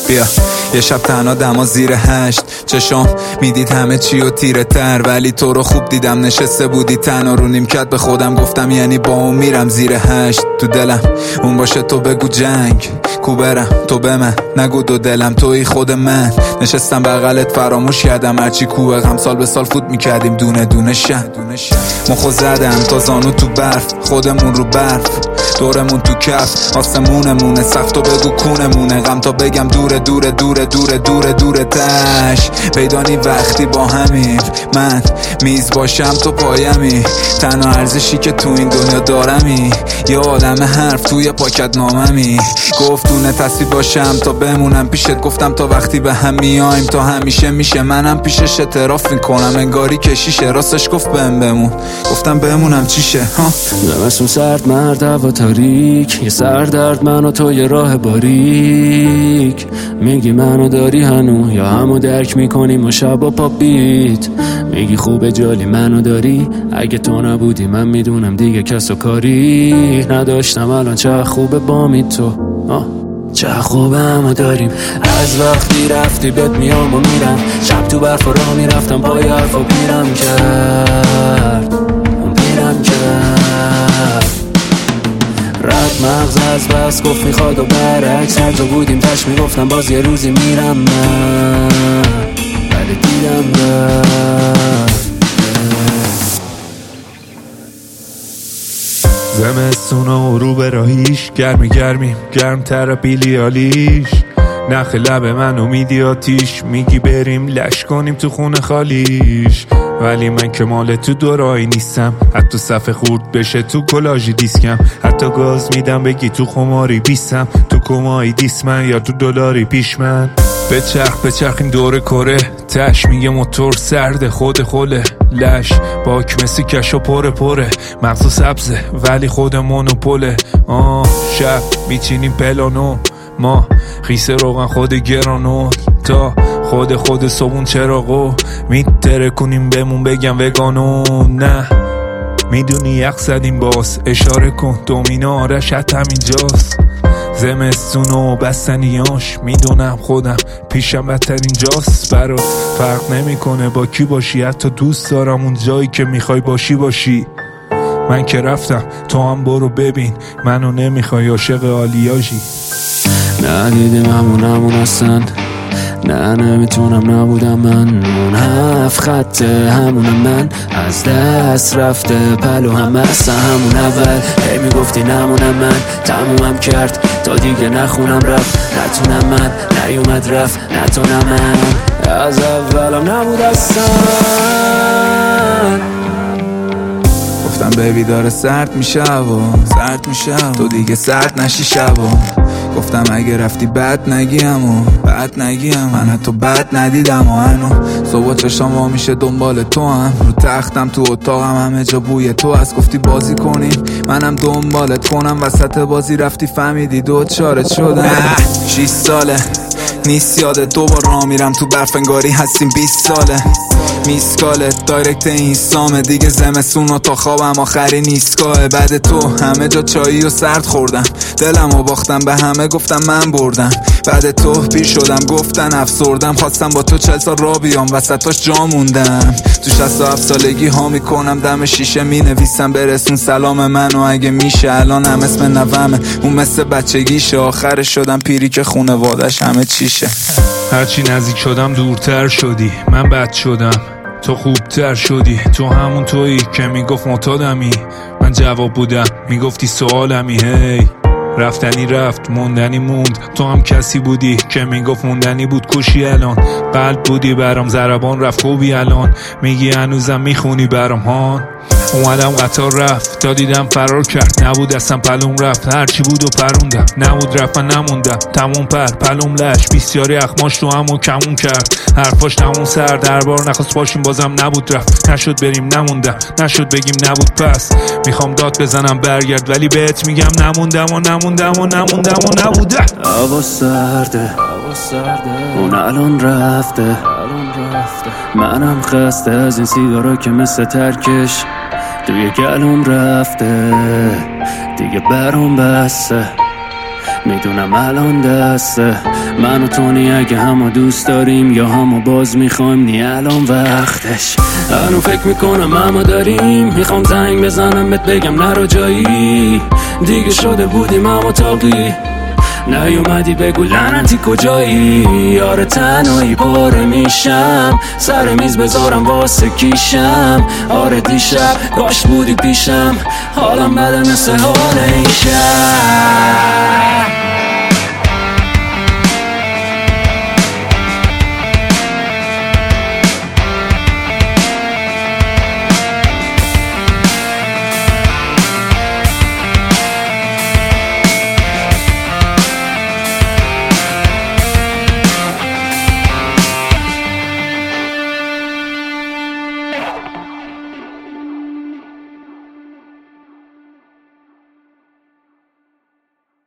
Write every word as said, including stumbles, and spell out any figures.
بیا یه شب تنها دما زیر هشت، چشام میدید همه چی و تیره تر، ولی تو رو خوب دیدم نشسته بودی تنها رو نیمکت. به خودم گفتم یعنی با اون میرم زیر هشت. تو دلم اون باشه تو بگو جنگ کو برم، تو به من نگو دو دلم توی خود من. نشستم بغلت فراموش کردم هرچی کوه غم سال به سال فوت میکردیم دونه دونه شن. مخو زدم تا زانو تو برف، خودمون رو برف دورمون تو کف، آسمونمونه سخت و بگو کونمونه. غم تا بگم دوره دوره دوره دوره دوره دوره تش پیدانی وقتی با همیم، من میز باشم تو پایمی، تنها ارزشی که تو این دنیا دارمی یه آدم حرف توی پاکت ناممی. گفت دونه تصویر باشم تا بمونم پیشت، گفتم تا وقتی به هم میایم تا همیشه میشه. منم پیشش اعتراف میکنم انگاری کشیشه، راستش گفت بهم بمون گفتم بمونم چیشه. ها زمستون سرد مرد هوا تاریک، یه سر درد من و تو یه راه باریک. میگی منو داری هنو یا همو درک میکنیم و شب و پاپ بیت. میگی خوبه جالی منو داری، اگه تو نبودی من میدونم دیگه کس و کاری نداشتم. الان چه خوبه با می تو آه. چه خوبه همو داریم. از وقتی رفتی بهت میام و میرم، شب تو برف و را میرفتم پای حرف و پیرم کرد اون پیرم کرد. رد مغز از بس گفت میخواد و برعکس، هر جا بودیم تش میگفتم باز یه روزی میرم من، ولی دیدم رد. زمستون و رو به راهیش، گرمی گرمیم گرم تر بیلیالیش. نخ لب من امیدی آتیش، میگی بریم لش کنیم تو خونه خالیش. ولی من که مال تو دورایی نیستم، حتی صفحه خورد بشه تو کلاژی دیسکم. حتی گاز میدم بگی تو خماری بیستم، تو کمایی دیس من یا تو دلاری پیش من. بچرخ بچرخیم دور کره، تش میگه موتور سرده خود خوله. لش باک مثل کشو پره پره، مغزو سبزه ولی خود مونوپوله. آه شب میچینیم پلانو، ما خیسه روغن خود گرانو، تا خود خود صبون چراغو میتره کنیم بمون بگم وگانو. نه میدونی یخ زدیم باز، اشاره کن دومینا آرش حت همینجاست. زمستون و بستنیاش میدونم خودم پیشم بدترین جاست. برات فرق نمیکنه با کی باشی، حتی دوست دارم اون جایی که میخوای باشی باشی. من که رفتم تو هم برو ببین، منو نمیخوای عاشق آلیاژی. ندیدیم همون همون هستن، نه نمیتونم نبودم من. اون هفت خطه همونم من، از دست رفته پلو هم هستن همون اول. هی میگفتی نمونم من، تمومم کرد تا دیگه نخونم رفت. نتونم من نیومد رفت، نتونم من از اولم نبود اصلا. گفتم بیبی داره سرد میشه و سرد میشه تو دیگه سرد نشی شب و گفتم اگه رفتی بد نگیم و بد نگیم. من حتی بد ندیدم و هنو صبح چشام وا میشه دنبال تو هم، رو تختم تو اتاقم همه جا بوی تو هست. گفتی بازی کنیم منم دنبالت کنم، وسط بازی رفتی فهمیدی دو چارت شدم. شیش ساله نیست یادت، دوبار را میرم تو برف انگاری هستیم بیست ساله. میسکالت دایرکت اینستامه دیگه، زمستون و تا خوابم آخری نیستگاه. بعد تو همه جا چایی و سرد خوردم، دلم و باختم به همه گفتم من بردم. بعد تو پیر شدم گفتن افسردم، خواستم با تو چل سال را بیام وسطاش جا موندم. تو شصت و هفت سالگی ها میکنم دم شیشه مینویسم برسون سلام منو اگه میشه. الان هم اسم نومه اون مثل بچگیشه، آخرش شدم پیری که خونوادش همه چیشه. هرچی نزدیک شدم دورتر شدی، من بد شدم تو خوبتر شدی. تو همون تویی که میگفت معتادمی، من جواب بودم میگفتی سوالمی. هی رفتنی رفت موندنی موند، تو هم کسی بودی که میگفت موندنی بود کشی. الان قلب بودی برام ضربان رفت خوبی، الان میگی هنوزم میخونی برام هان. اومدم قطار رفت تا دیدم فرار کرد، نبود اصلا پلوم رفت هرچی بود و پروندم. نبود رفت من نموندم تموم پر پلوم لش، بیستیاری اخماش تو همون کمون کرد. حرفاش تموم سر دربار نخواست باشیم بازم نبود رفت. نشد بریم نموندم، نشد بگیم نبود پس. میخوام داد بزنم برگرد ولی بهت میگم نموندم و نموندم و نموندم و نبوده. هوا سرده اون الان رفته، منم خسته از این سیگارا که مثل ترکش توی گلوم رفته. دیگه برام بسته میدونم الان دسته من و تونی اگه همو دوست داریم یا همو باز میخوایم، نی الان وقتش. هنو فکر میکنم همو داریم، میخوام زنگ بزنم بهت بگم نرو جایی، دیگه شده بودیم همو تاقی، نیومدی بگو لعنتی کجایی. آره تنهایی پاره میشم، سر میز بذارم واسه کیشم. آره دیشب کاش بودی پیشم، حالم بده مثل حال این شب.